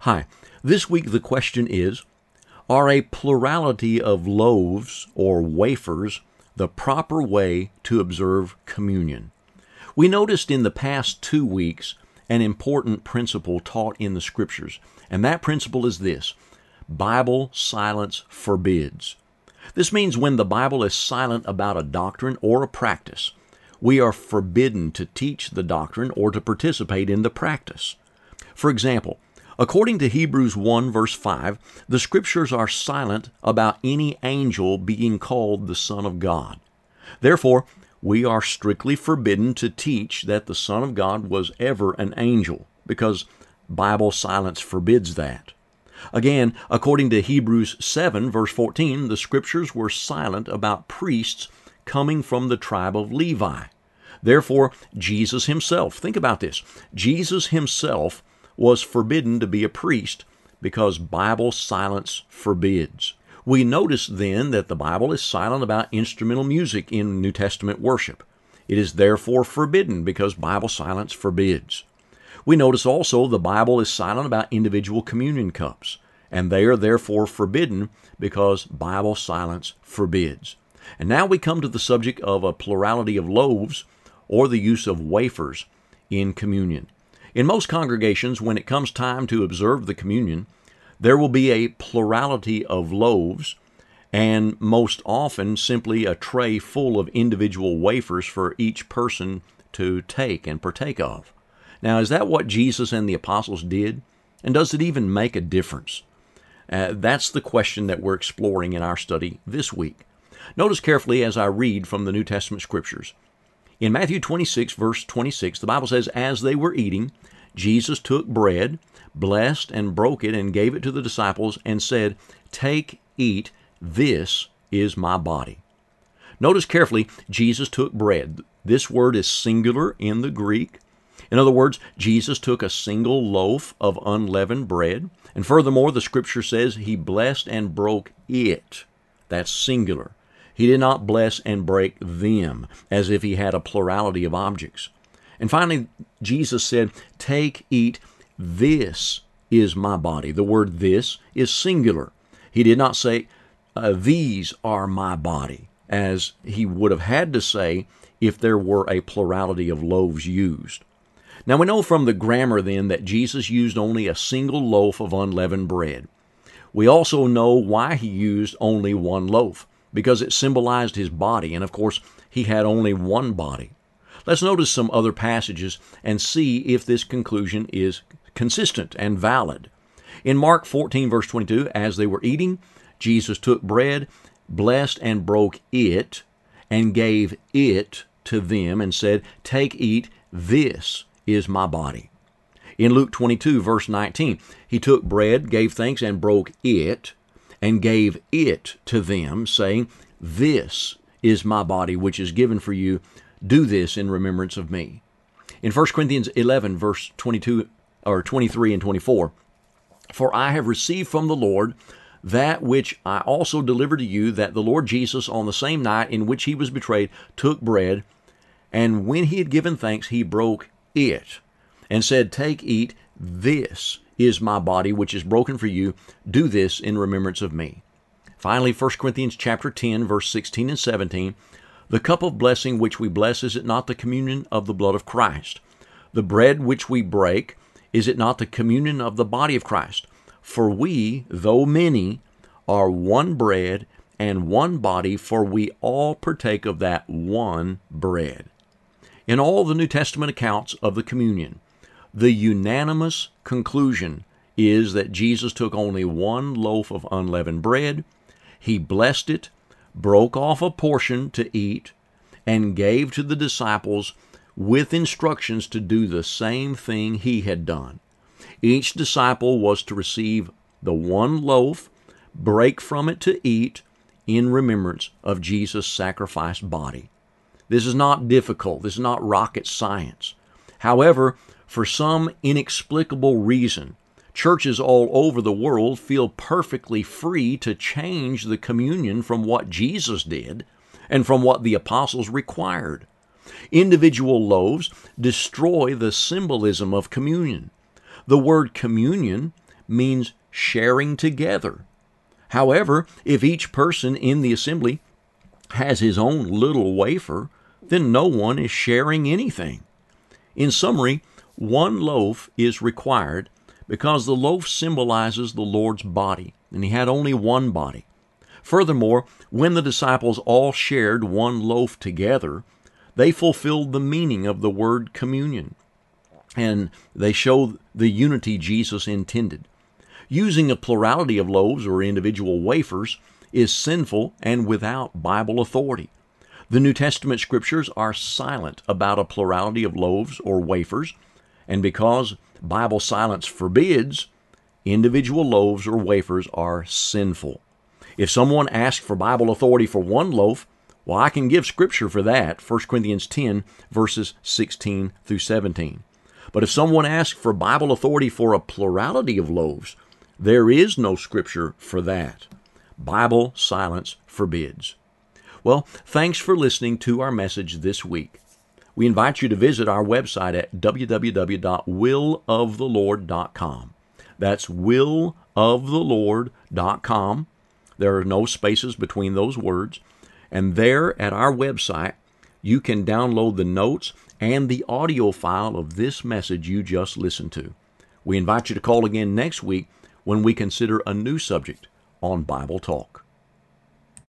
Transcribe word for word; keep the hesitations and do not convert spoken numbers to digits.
Hi. This week the question is, are a plurality of loaves or wafers the proper way to observe communion? We noticed in the past two weeks an important principle taught in the Scriptures, and that principle is this: Bible silence forbids. This means when the Bible is silent about a doctrine or a practice, we are forbidden to teach the doctrine or to participate in the practice. For example, according to Hebrews one verse five, the Scriptures are silent about any angel being called the Son of God. Therefore, we are strictly forbidden to teach that the Son of God was ever an angel, because Bible silence forbids that. Again, according to Hebrews seven verse fourteen, the Scriptures were silent about priests coming from the tribe of Levi. Therefore, Jesus himself, think about this, Jesus himself was forbidden to be a priest because Bible silence forbids. We notice then that the Bible is silent about instrumental music in New Testament worship. It is therefore forbidden because Bible silence forbids. We notice also the Bible is silent about individual communion cups, and they are therefore forbidden because Bible silence forbids. And now we come to the subject of a plurality of loaves or the use of wafers in communion. In most congregations, when it comes time to observe the communion, there will be a plurality of loaves and most often simply a tray full of individual wafers for each person to take and partake of. Now, is that what Jesus and the apostles did? And does it even make a difference? Uh, that's the question that we're exploring in our study this week. Notice carefully as I read from the New Testament Scriptures. In Matthew twenty-six, verse twenty-six, the Bible says, "As they were eating, Jesus took bread, blessed and broke it, and gave it to the disciples, and said, 'Take, eat, this is my body.'" Notice carefully, Jesus took bread. This word is singular in the Greek. In other words, Jesus took a single loaf of unleavened bread, and furthermore, the Scripture says he blessed and broke it. That's singular. He did not bless and break them, as if he had a plurality of objects. And finally, Jesus said, "Take, eat, this is my body." The word "this" is singular. He did not say, uh, "These are my body," as he would have had to say if there were a plurality of loaves used. Now we know from the grammar then that Jesus used only a single loaf of unleavened bread. We also know why he used only one loaf, because it symbolized his body, and of course he had only one body. Let's notice some other passages and see if this conclusion is consistent and valid. In Mark fourteen, verse twenty-two, "As they were eating, Jesus took bread, blessed and broke it, and gave it to them, and said, 'Take, eat, this is my body.'" In Luke twenty-two, verse nineteen, "He took bread, gave thanks, and broke it, and gave it to them, saying, 'This is my body, which is given for you. Do this in remembrance of me.'" In First Corinthians eleven, verse twenty-two, or twenty-three and twenty-four, "For I have received from the Lord that which I also delivered to you, that the Lord Jesus, on the same night in which he was betrayed, took bread, and when he had given thanks, he broke it, and said, 'Take, eat, this is my body, which is broken for you. Do this in remembrance of me.'" Finally, First Corinthians chapter ten, verse sixteen and seventeen, "The cup of blessing which we bless, is it not the communion of the blood of Christ? The bread which we break, is it not the communion of the body of Christ? For we, though many, are one bread and one body, for we all partake of that one bread." In all the New Testament accounts of the communion, the unanimous conclusion is that Jesus took only one loaf of unleavened bread, he blessed it, broke off a portion to eat, and gave to the disciples with instructions to do the same thing he had done. Each disciple was to receive the one loaf, break from it to eat, in remembrance of Jesus' sacrificed body. This is not difficult. This is not rocket science. However, for some inexplicable reason, churches all over the world feel perfectly free to change the communion from what Jesus did and from what the apostles required. Individual loaves destroy the symbolism of communion. The word communion means sharing together. However, if each person in the assembly has his own little wafer, then no one is sharing anything. In summary, one loaf is required because the loaf symbolizes the Lord's body, and he had only one body. Furthermore, when the disciples all shared one loaf together, they fulfilled the meaning of the word communion, and they show the unity Jesus intended. Using a plurality of loaves or individual wafers is sinful and without Bible authority. The New Testament scriptures are silent about a plurality of loaves or wafers, and because Bible silence forbids, individual loaves or wafers are sinful. If someone asks for Bible authority for one loaf, well, I can give scripture for that, First Corinthians ten, verses sixteen through seventeen. But if someone asks for Bible authority for a plurality of loaves, there is no scripture for that. Bible silence forbids. Well, thanks for listening to our message this week. We invite you to visit our website at w w w dot will of the lord dot com. That's will of the lord dot com. There are no spaces between those words. And there at our website, you can download the notes and the audio file of this message you just listened to. We invite you to call again next week when we consider a new subject on Bible Talk.